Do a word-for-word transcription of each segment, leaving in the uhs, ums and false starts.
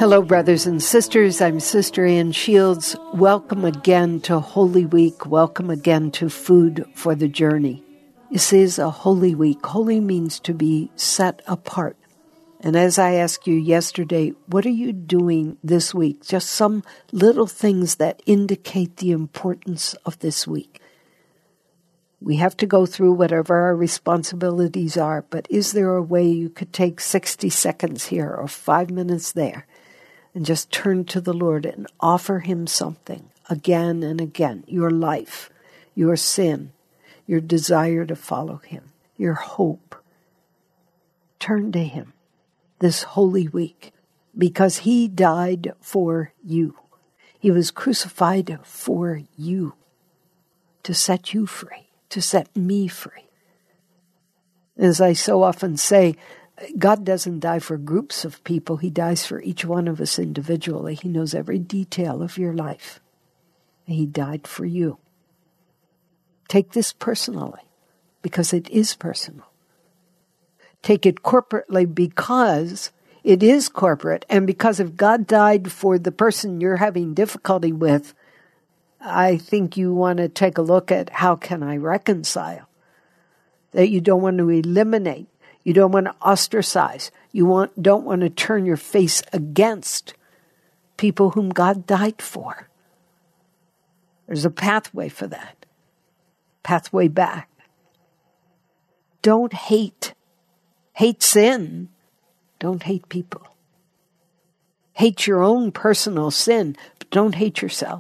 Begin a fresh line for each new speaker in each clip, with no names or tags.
Hello, brothers and sisters. I'm Sister Ann Shields. Welcome again to Holy Week. Welcome again to Food for the Journey. This is a Holy Week. Holy means to be set apart. And as I asked you yesterday, what are you doing this week? Just some little things that indicate the importance of this week. We have to go through whatever our responsibilities are, but is there a way you could take sixty seconds here or five minutes there and just turn to the Lord and offer Him something again and again? Your life, your sin, your desire to follow Him, your hope. Turn to Him this Holy Week because He died for you. He was crucified for you to set you free, to set me free. As I so often say, God doesn't die for groups of people. He dies for each one of us individually. He knows every detail of your life. He died for you. Take this personally, because it is personal. Take it corporately because it is corporate, and because if God died for the person you're having difficulty with, I think you want to take a look at how can I reconcile. That you don't want to eliminate. You don't want to ostracize. You want, don't want to turn your face against people whom God died for. There's a pathway for that. Pathway back. Don't hate. Hate sin. Don't hate people. Hate your own personal sin, but don't hate yourself.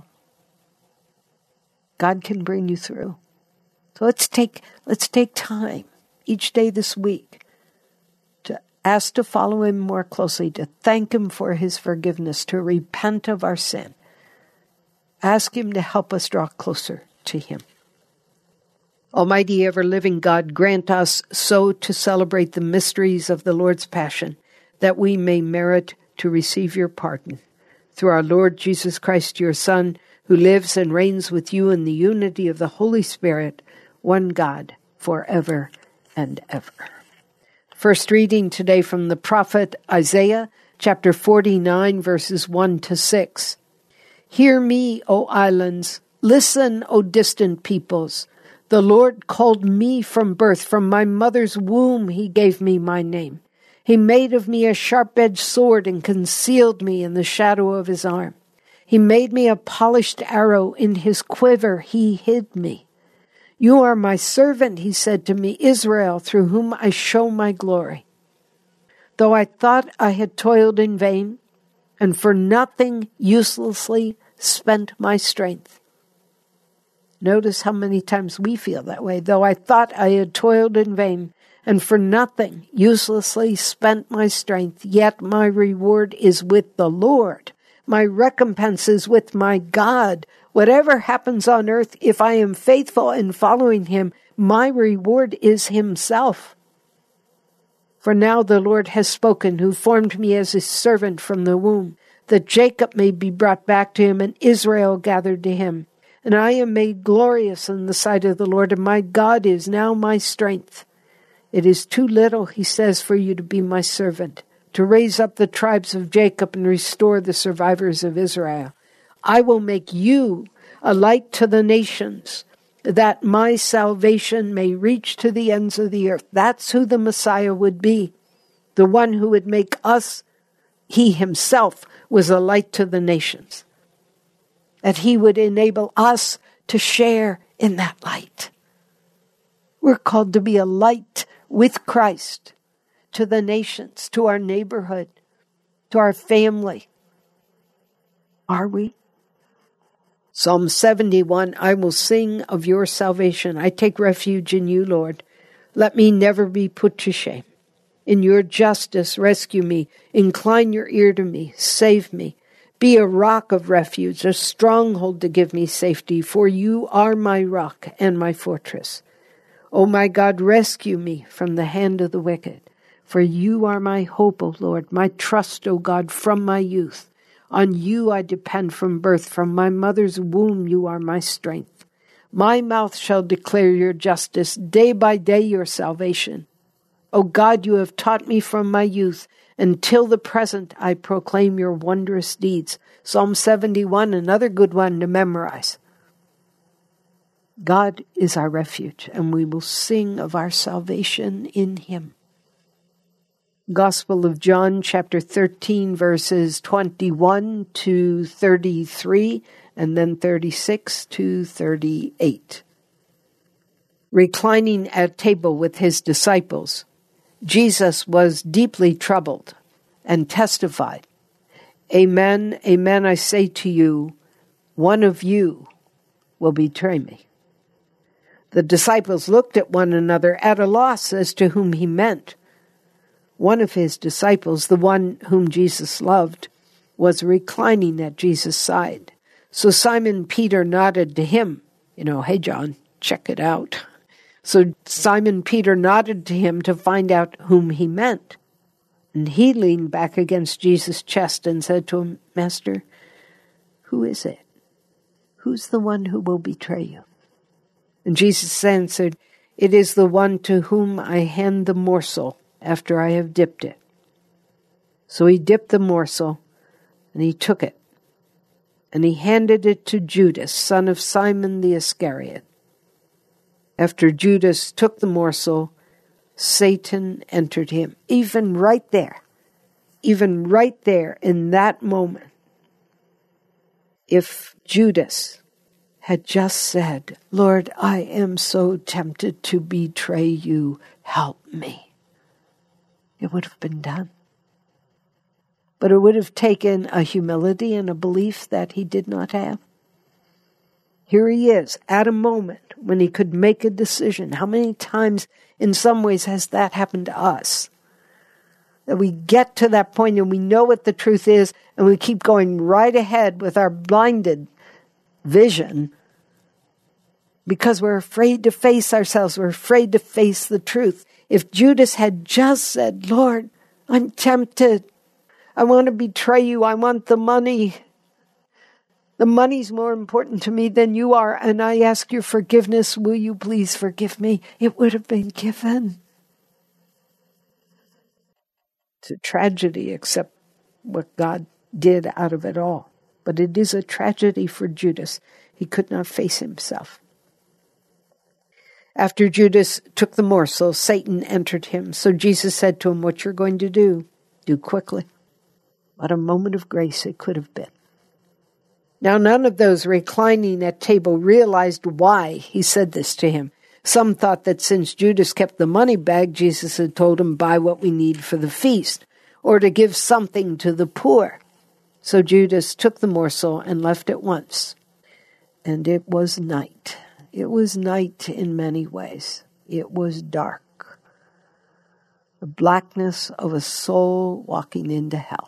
God can bring you through. So let's take let's take time each day this week to ask to follow Him more closely, to thank Him for His forgiveness, to repent of our sin. Ask Him to help us draw closer to Him. Almighty ever-living God, grant us so to celebrate the mysteries of the Lord's Passion that we may merit to receive your pardon. Through our Lord Jesus Christ, your Son, who lives and reigns with you in the unity of the Holy Spirit, one God, forever and ever. First reading today from the prophet Isaiah, chapter forty-nine, verses one to six. Hear me, O islands, listen, O distant peoples. The Lord called me from birth, from my mother's womb He gave me my name. He made of me a sharp-edged sword and concealed me in the shadow of His arm. He made me a polished arrow. In His quiver He hid me. You are my servant, He said to me, Israel, through whom I show my glory. Though I thought I had toiled in vain, and for nothing uselessly spent my strength. Notice how many times we feel that way. Though I thought I had toiled in vain, and for nothing uselessly spent my strength, yet my reward is with the Lord. My recompense is with my God. Whatever happens on earth, if I am faithful in following Him, my reward is Himself. For now the Lord has spoken, who formed me as His servant from the womb, that Jacob may be brought back to Him and Israel gathered to Him. And I am made glorious in the sight of the Lord, and my God is now my strength. It is too little, He says, for you to be my servant, to raise up the tribes of Jacob and restore the survivors of Israel. I will make you a light to the nations, that my salvation may reach to the ends of the earth. That's who the Messiah would be, the one who would make us. He Himself was a light to the nations, that He would enable us to share in that light. We're called to be a light with Christ to the nations, to our neighborhood, to our family. Are we? Psalm seventy-one, I will sing of your salvation. I take refuge in you, Lord. Let me never be put to shame. In your justice, rescue me. Incline your ear to me. Save me. Be a rock of refuge, a stronghold to give me safety, for you are my rock and my fortress. O my God, rescue me from the hand of the wicked. For you are my hope, O Lord, my trust, O God, from my youth. On you I depend from birth. From my mother's womb you are my strength. My mouth shall declare your justice, day by day your salvation. O God, you have taught me from my youth, Until the present, I proclaim your wondrous deeds. Psalm seventy-one, another good one to memorize. God is our refuge, and we will sing of our salvation in him. Gospel of John, chapter thirteen, verses twenty-one to thirty-three, and then thirty-six to thirty-eight. Reclining at table with his disciples, Jesus was deeply troubled and testified, Amen, amen, I say to you, one of you will betray me. The disciples looked at one another at a loss as to whom he meant. One of his disciples, the one whom Jesus loved, was reclining at Jesus' side. So Simon Peter nodded to him, you know, hey John, check it out. So Simon Peter nodded to him to find out whom he meant. And he leaned back against Jesus' chest and said to him, Master, who is it? Who's the one who will betray you? And Jesus answered, It is the one to whom I hand the morsel after I have dipped it. So he dipped the morsel, and he took it, and he handed it to Judas, son of Simon the Iscariot. After Judas took the morsel, Satan entered him, even right there, even right there in that moment. If Judas had just said, Lord, I am so tempted to betray you, help me, it would have been done. But it would have taken a humility and a belief that he did not have. Here he is at a moment when he could make a decision. How many times in some ways has that happened to us? That we get to that point and we know what the truth is and we keep going right ahead with our blinded vision because we're afraid to face ourselves. We're afraid to face the truth. If Judas had just said, Lord, I'm tempted. I want to betray you. I want the money. The money's more important to me than you are, and I ask your forgiveness. Will you please forgive me? It would have been given. It's a tragedy, except what God did out of it all. But it is a tragedy for Judas. He could not face himself. After Judas took the morsel, Satan entered him. So Jesus said to him, what you're going to do, do quickly. What a moment of grace it could have been. Now none of those reclining at table realized why he said this to him. Some thought that since Judas kept the money bag, Jesus had told him, buy what we need for the feast, or to give something to the poor. So Judas took the morsel and left at once. And it was night. It was night in many ways. It was dark. The blackness of a soul walking into hell.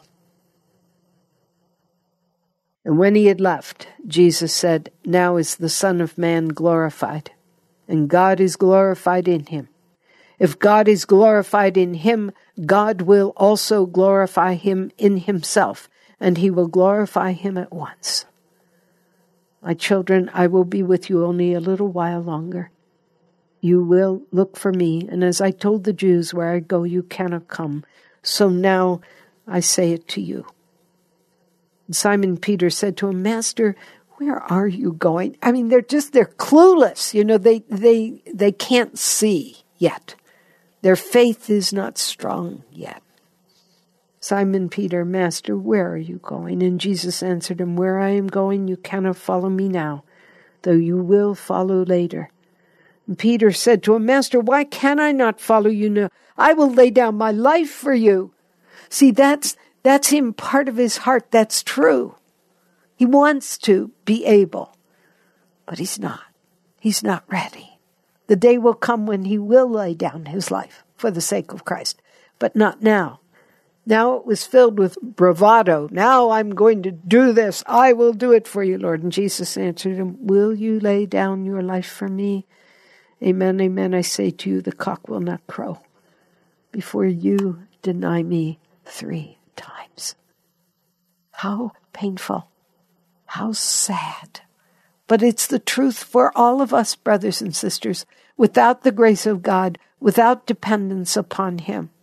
And when he had left, Jesus said, now is the Son of Man glorified, and God is glorified in him. If God is glorified in him, God will also glorify him in himself, and he will glorify him at once. My children, I will be with you only a little while longer. You will look for me, and as I told the Jews, where I go, you cannot come. So now I say it to you. And Simon Peter said to him, Master, where are you going? I mean, they're just, they're clueless. You know, they, they, they can't see yet. Their faith is not strong yet. Simon Peter, Master, where are you going? And Jesus answered him, where I am going, you cannot follow me now, though you will follow later. And Peter said to him, Master, why can I not follow you now? I will lay down my life for you. See, that's, that's in part of his heart. That's true. He wants to be able, but he's not. He's not ready. The day will come when he will lay down his life for the sake of Christ, but not now. Now it was filled with bravado. Now I'm going to do this. I will do it for you, Lord. And Jesus answered him, will you lay down your life for me? Amen, amen, I say to you, the cock will not crow before you deny me three times. How painful. How sad. But it's the truth for all of us, brothers and sisters. Without the grace of God, without dependence upon him,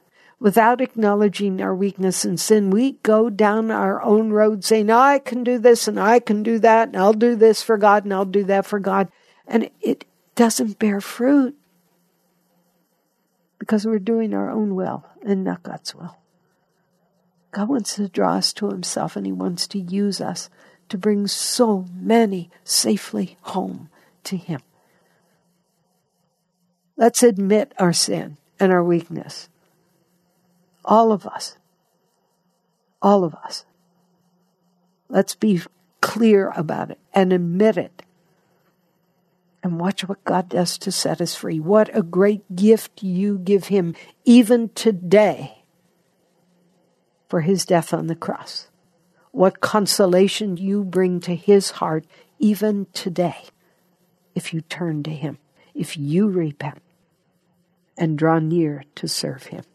without acknowledging our weakness and sin, we go down our own road saying, I can do this and I can do that and I'll do this for God and I'll do that for God. And it doesn't bear fruit because we're doing our own will and not God's will. God wants to draw us to himself, and he wants to use us to bring so many safely home to him. Let's admit our sin and our weakness. All of us. All of us. Let's be clear about it and admit it. And watch what God does to set us free. What a great gift you give him even today for his death on the cross. What consolation you bring to his heart even today if you turn to him, if you repent and draw near to serve him.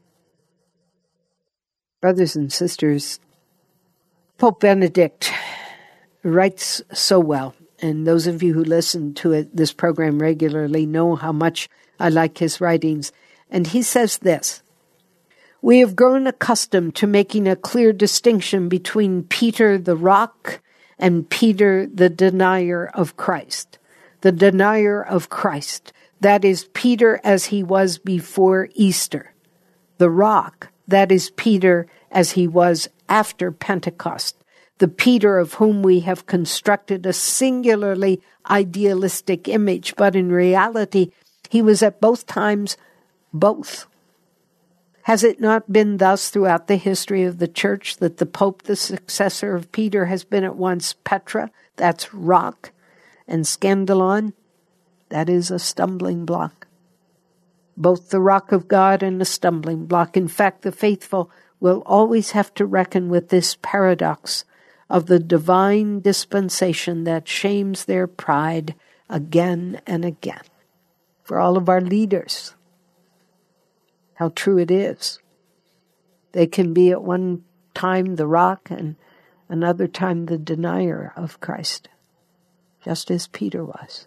Brothers and sisters, Pope Benedict writes so well, and those of you who listen to it, this program regularly know how much I like his writings. And he says this: we have grown accustomed to making a clear distinction between Peter the rock and Peter the denier of Christ. The denier of Christ, that is Peter as he was before Easter. The rock, that is Peter as he was after Pentecost. The Peter of whom we have constructed a singularly idealistic image, but in reality, he was at both times both. Has it not been thus throughout the history of the church that the Pope, the successor of Peter, has been at once Petra, that's rock, and Scandalon, that is a stumbling block? Both the rock of God and a stumbling block. In fact, the faithful will always have to reckon with this paradox of the divine dispensation that shames their pride again and again. For all of our leaders, how true it is. They can be at one time the rock and another time the denier of Christ, just as Peter was.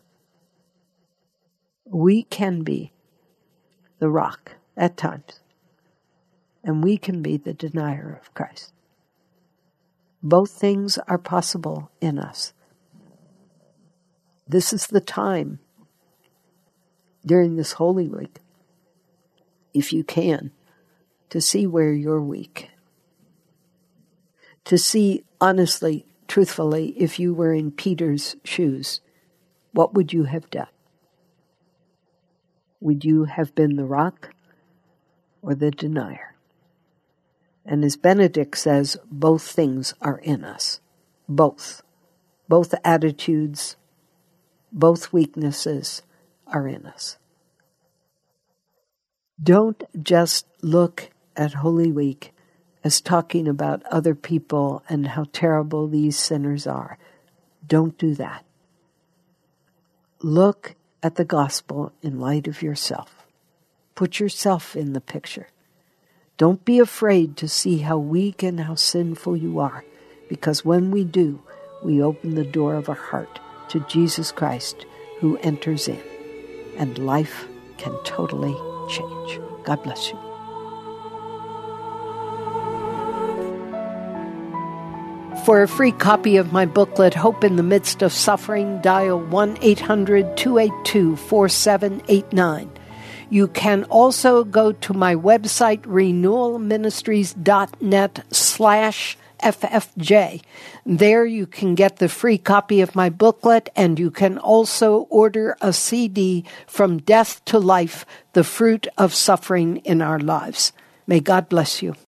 We can be the rock at times, and we can be the denier of Christ. Both things are possible in us. This is the time during this Holy Week, if you can, to see where you're weak. To see honestly, truthfully, if you were in Peter's shoes, what would you have done? Would you have been the rock or the denier? And as Benedict says, both things are in us. Both. Both attitudes, both weaknesses are in us. Don't just look at Holy Week as talking about other people and how terrible these sinners are. Don't do that. Look at the gospel in light of yourself. Put yourself in the picture. Don't be afraid to see how weak and how sinful you are, because when we do, we open the door of our heart to Jesus Christ, who enters in, and life can totally change. God bless you. For a free copy of my booklet, Hope in the Midst of Suffering, dial one eight hundred two eight two four seven eight nine. You can also go to my website, renewalministries.net slash FFJ. There you can get the free copy of my booklet, and you can also order a C D, From Death to Life, The Fruit of Suffering in Our Lives. May God bless you.